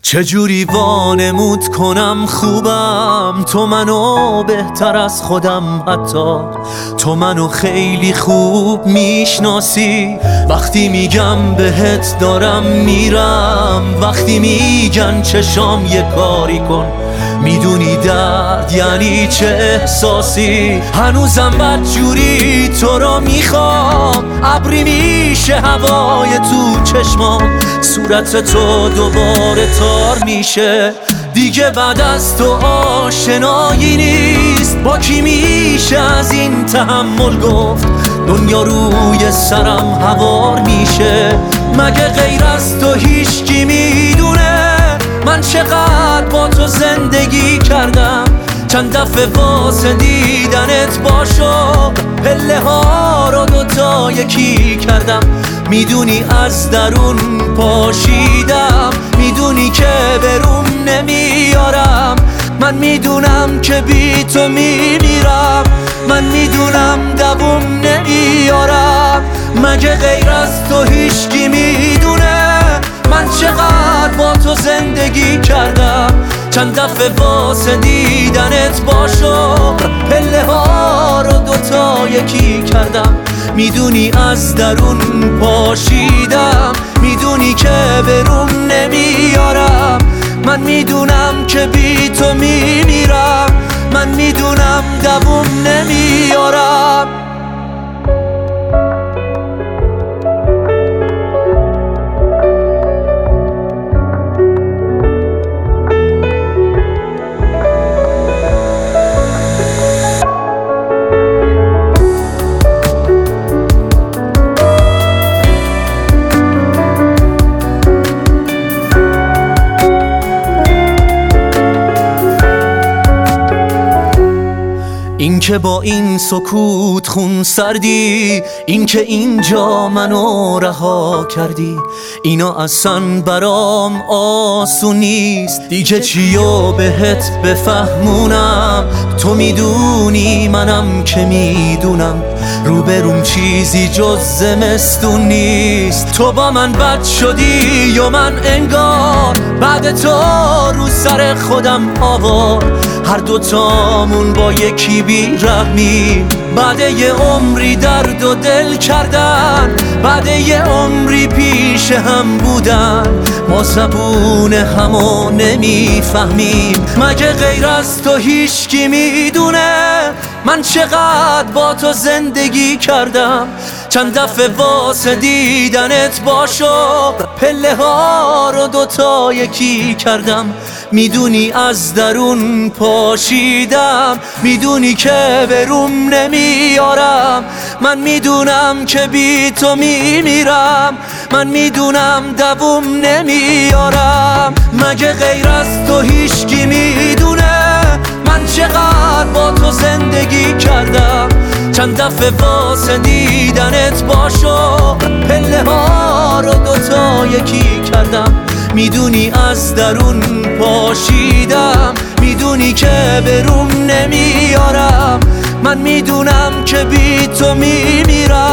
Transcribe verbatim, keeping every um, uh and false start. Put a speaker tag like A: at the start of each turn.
A: چجوری وانمود کنم خوبم، تو منو بهتر از خودم، حتی تو منو خیلی خوب میشناسی. وقتی میگم بهت دارم میرم، وقتی میگن چشام یه کاری کن، میدونی درد یعنی چه احساسی. هنوزم بدجوری تو رو میخوام، ابری میشه هوای تو چشمام، صورت تو دوباره تار میشه. دیگه بعد از تو آشنایی نیست، با کی میشه از این تحمل گفت، دنیا روی سرم هوار میشه. مگه غیر از تو هیچکی میدونه من چقدر با تو زندگی کردم؟ چند دفعه واسه دیدنت باشو پله ها رو دوتا یکی کردم. میدونی از درون پاشیدم، میدونی که بروم نمیارم. من میدونم که بی تو میمیرم، من میدونم دووم نمیارم. مگه غیر از تو هیچکی میدونه من چقدر با تو زندگی کردم؟ چند دفعه واسه دیدنت باشو پله ها رو دوتا یکی کردم. میدونی از درون پاشیدم، میدونی که بروم نمیارم. من میدونم که بی تو میمیرم، من میدونم دووم نمیارم. این که با این سکوت خون سردی، این که اینجا منو رها کردی، اینا اصلا برام آسون نیست. دیگه چیو بهت بفهمونم، تو میدونی منم که میدونم روبروم چیزی جز زمستون نیست. تو با من بد شدی یا من انگار بعد تو رو سر خودم آوار، هر دوتامون با یکی بی‌رحمی. بعد یه عمری درد و دل کردن، بعد یه عمری پیش هم بودن، ما زبون همو نمیفهمیم. مگه غیر از تو هیچکی میدونه من چقدر با تو زندگی کردم؟ چند دفعه واسه دیدنت باشو پله ها رو دوتا یکی کردم. میدونی از درون پاشیدم، میدونی که بروم نمیارم. من میدونم که بی تو میمیرم، من میدونم دووم نمیارم. مگه غیر از تو هیچکی میدونه من چقدر با تو زندگی کردم؟ چند دفعه واسه دیدنت باشو پله ها رو دوتا یکی کردم. میدونی از درون پاشیدم، میدونی که بروم نمیارم. من میدونم که بی تو میمیرم.